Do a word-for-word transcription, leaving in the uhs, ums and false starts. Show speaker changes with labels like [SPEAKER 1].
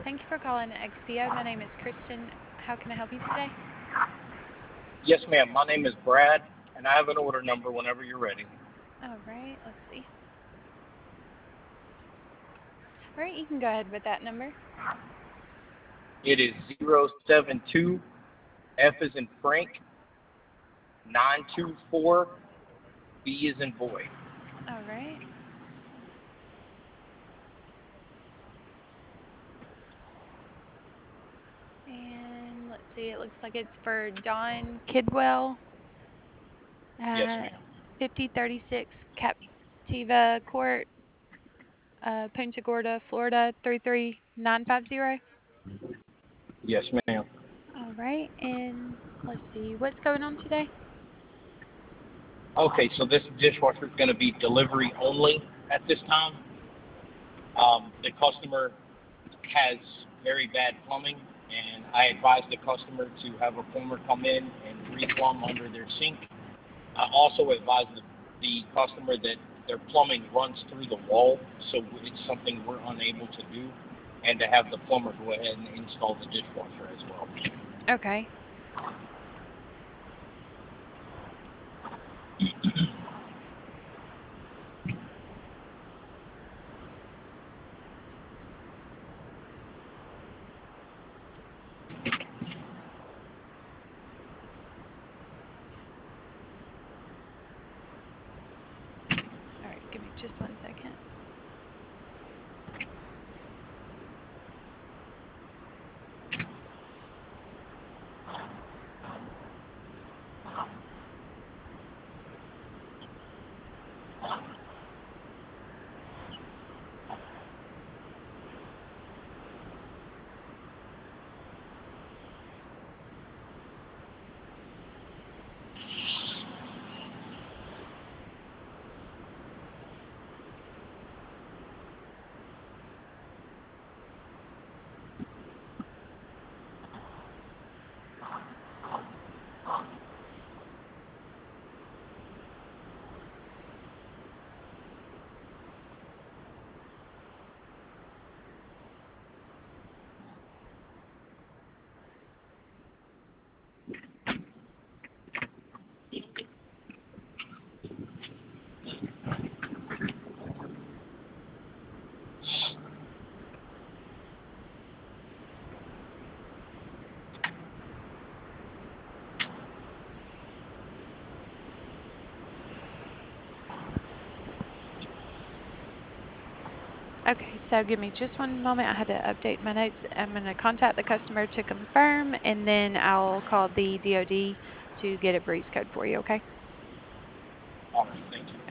[SPEAKER 1] Thank you for calling X P O. My name is Kristen. How can I help you today?
[SPEAKER 2] Yes, ma'am. My name is Brad, and I have an order number whenever you're ready.
[SPEAKER 1] All right, let's see. All right, you can go ahead with that number.
[SPEAKER 2] It is zero seven two F is in Frank, nine two four B is in boy.
[SPEAKER 1] All right. And let's see, it looks like it's for Don Kidwell
[SPEAKER 2] Yes,
[SPEAKER 1] at
[SPEAKER 2] ma'am.
[SPEAKER 1] fifty thirty-six Captiva Court, uh, Punta Gorda, Florida, three three nine five zero.
[SPEAKER 2] Yes, ma'am.
[SPEAKER 1] All right, and let's see, what's going on today?
[SPEAKER 2] Okay, so this dishwasher is going to be delivery only at this time. Um, the customer has very bad plumbing, and I advise the customer to have a plumber come in and replumb under their sink. I also advise the, the customer that their plumbing runs through the wall, so it's something we're unable to do, and to have the plumber go ahead and install the dishwasher as well.
[SPEAKER 1] Okay. All right, give me just one second. Okay, so give me just one moment. I had to update my notes. I'm going to contact the customer to confirm, and then I'll call the D O D to get a breeze code for you, okay?
[SPEAKER 2] All right, thank you.